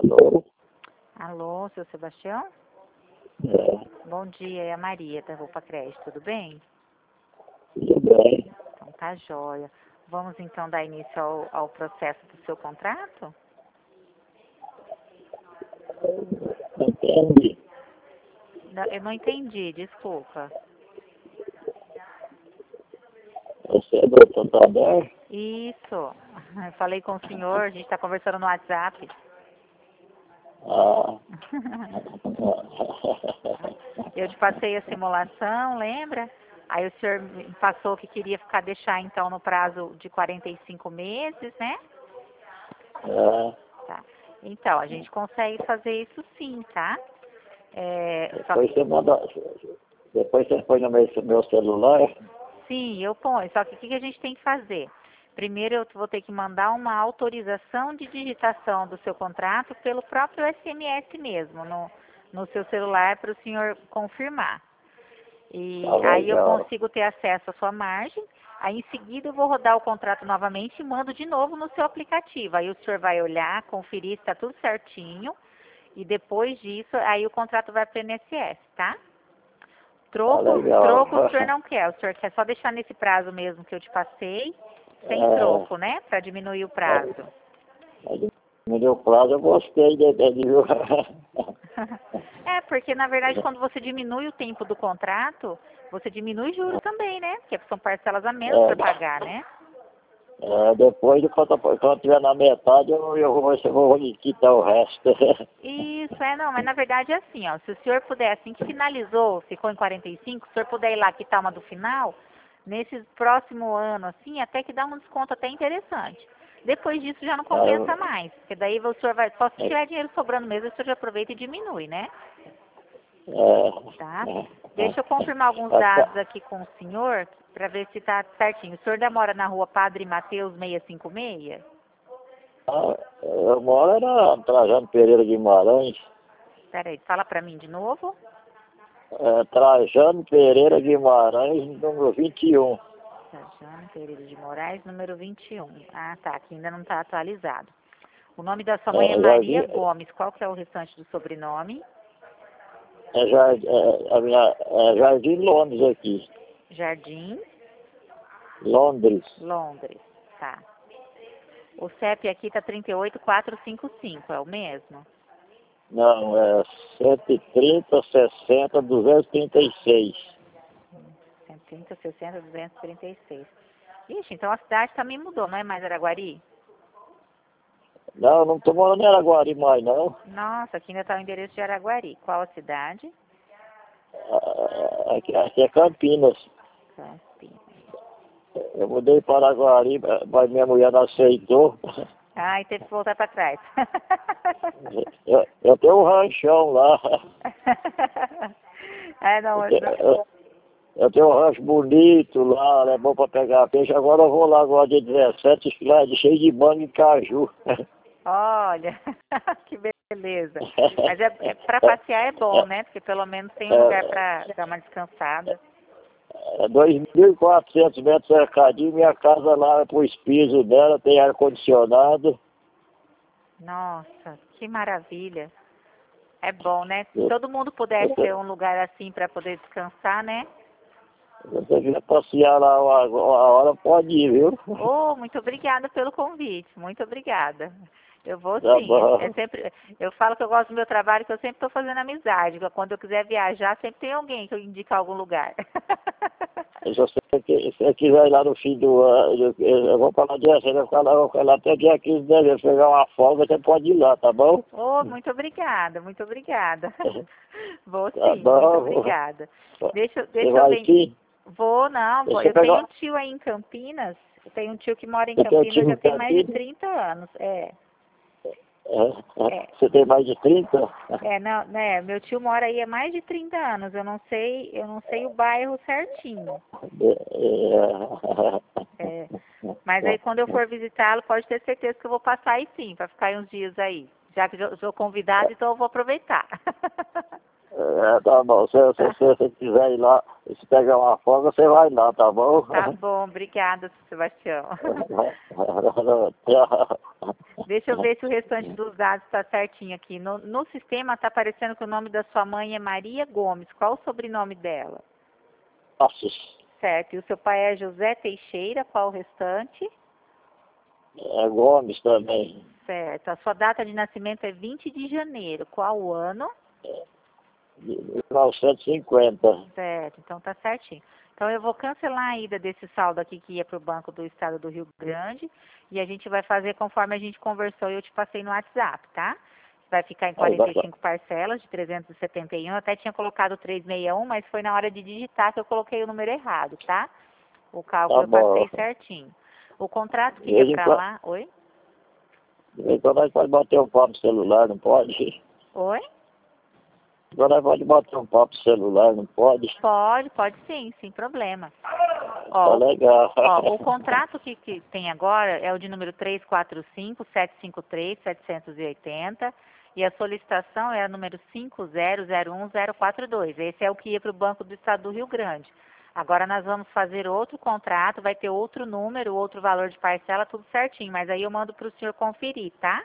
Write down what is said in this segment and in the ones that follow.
Alô? Alô, seu Sebastião? É, Bom dia, é a Maria da Roupa Crédito, tudo bem? tudo bem. Então tá jóia. Vamos então dar início ao processo do seu contrato? Entende? Eu não entendi, desculpa. Você é do Santander? Isso, eu falei com o senhor, a gente está conversando no WhatsApp. Ah. Eu te passei a simulação, lembra? Aí o senhor me passou que queria deixar então no prazo de 45 meses, né? É, Tá. Então, a gente consegue fazer isso sim, tá? Só depois que, você manda. Depois você põe no meu celular. sim, eu ponho. Só que o que a gente tem que fazer? Primeiro eu vou ter que mandar uma autorização de digitação do seu contrato pelo próprio SMS mesmo, no seu celular para o senhor confirmar. E Tá aí eu legal. consigo ter acesso à sua margem. Aí em seguida eu vou rodar o contrato novamente e mando de novo no seu aplicativo. Aí o senhor vai olhar, conferir se está tudo certinho. E depois disso, aí o contrato vai para o INSS, tá? Tá legal. Troco o senhor não quer. O senhor quer só deixar nesse prazo mesmo que eu te passei, sem É, troco, né? Para diminuir o prazo. no meu prazo eu gostei de É, porque na verdade quando você diminui o tempo do contrato, você diminui juros também, né? Porque são parcelas a menos para pagar, né? depois de quando estiver na metade, vou quitar o resto. Isso, não, mas na verdade é assim, ó, se o senhor puder, assim que finalizou, ficou em 45, se o senhor puder ir lá quitar uma do final, nesse próximo ano, assim, até que dá um desconto até interessante. Depois disso já não compensa mais, porque daí o senhor vai, só se tiver dinheiro sobrando mesmo, o senhor já aproveita e diminui, né? Tá? Deixa eu confirmar alguns dados aqui com o senhor, para ver se tá certinho. O senhor mora na rua Padre Mateus 656? Eu moro na Trajano Pereira Guimarães. Peraí, fala para mim de novo. Trajano Pereira Guimarães, número 21. Trajano Pereira de Moraes, número 21. Ah, tá, aqui ainda não está atualizado. O nome da sua mãe é Maria Gomes. Qual que é o restante do sobrenome? Jardim Londres aqui. Jardim Londres. Londres, tá. O CEP aqui tá 38455, é o mesmo? Não, é 130, 60, 236. 130, 60, 236. Ixi, então a cidade também mudou, não é mais Araguari? Não, não estou morando em Araguari mais, não. Nossa, aqui ainda tá o endereço de Araguari. Qual a cidade? Aqui é Campinas. Campinas. Eu mudei para Araguari, mas minha mulher não aceitou. Ai, teve que voltar para trás. Eu tenho um ranchão lá. Não. Eu tenho um rancho bonito lá, é bom para pegar peixe. Agora eu vou lá agora dia 17, lá cheio de manga e caju. Olha, que beleza. Mas para passear é bom, né? Porque pelo menos tem um lugar para dar uma descansada. 2.400 metros cercadinho, minha casa lá, os pisos dela, tem ar-condicionado. Nossa, que maravilha. É bom, né? Se todo mundo pudesse ter um lugar assim para poder descansar, né? Se você quiser passear lá uma hora, pode ir, viu? Oh, muito obrigada pelo convite. Muito obrigada. Eu vou Tá sim. bom. Eu falo que eu gosto do meu trabalho, que eu sempre estou fazendo amizade. Quando eu quiser viajar, sempre tem alguém que eu indico algum lugar. Se você quiser ir lá no fim do ano, eu vou falar dia 6, eu vou ficar lá até dia 15 de dezembro, pegar uma folga, você pode ir lá, tá bom? Oh, muito obrigada, muito obrigada. Vou Tá sim, muito bom. obrigada. Deixa Você eu vai ver. sim? Vou, não, vou. Deixa eu Eu tenho pegar. um tio aí em Campinas. Eu tenho um tio que mora em Você tem um Campinas time já em tem mais de Campinas? 30 anos. É. Você tem mais de 30? Não, né, meu tio mora aí há mais de 30 anos. Eu não sei o bairro certinho. É, mas aí quando eu for visitá-lo, pode ter certeza que eu vou passar aí sim, para ficar aí uns dias aí. Já que eu sou convidada, então eu vou aproveitar. Tá bom. Se você quiser ir lá, se pegar uma folga, você vai lá, tá bom? Tá bom, obrigada, Sebastião. Deixa eu ver se o restante dos dados está certinho aqui. No sistema está aparecendo que o nome da sua mãe é Maria Gomes. Qual o sobrenome dela? Passos. Certo. E o seu pai é José Teixeira. Qual o restante? É Gomes também. Certo. A sua data de nascimento é 20 de janeiro. Qual o ano? De 1950. Certo. Então tá certinho. Então eu vou cancelar a ida desse saldo aqui que ia para o Banco do Estado do Rio Grande e a gente vai fazer conforme a gente conversou e eu te passei no WhatsApp, tá? Vai ficar em 45 parcelas de 371. Eu até tinha colocado 361, mas foi na hora de digitar que eu coloquei o número errado, tá? O cálculo eu passei certinho. O contrato que ia para lá... Oi? De vez em quando nós pode bater um papo no celular, não pode? Oi? Agora nós pode bater um papo no celular, não pode? Pode sim, sem problema. Tá legal. Ó, o contrato que tem agora é o de número 345-753-780 e a solicitação é a número 5001042. Esse é o que ia para o Banco do Estado do Rio Grande. Agora nós vamos fazer outro contrato, vai ter outro número, outro valor de parcela, tudo certinho, mas aí eu mando para o senhor conferir, tá?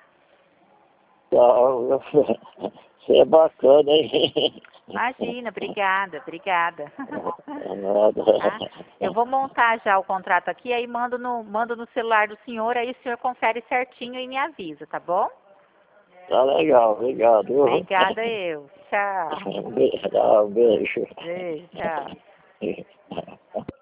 Você é bacana, hein? Imagina, obrigada. É nada. Tá? Eu vou montar já o contrato aqui, aí mando no celular do senhor, aí o senhor confere certinho e me avisa, tá bom? Tá legal, obrigado. Obrigada eu. Tchau. Um beijo. Beijo, tchau.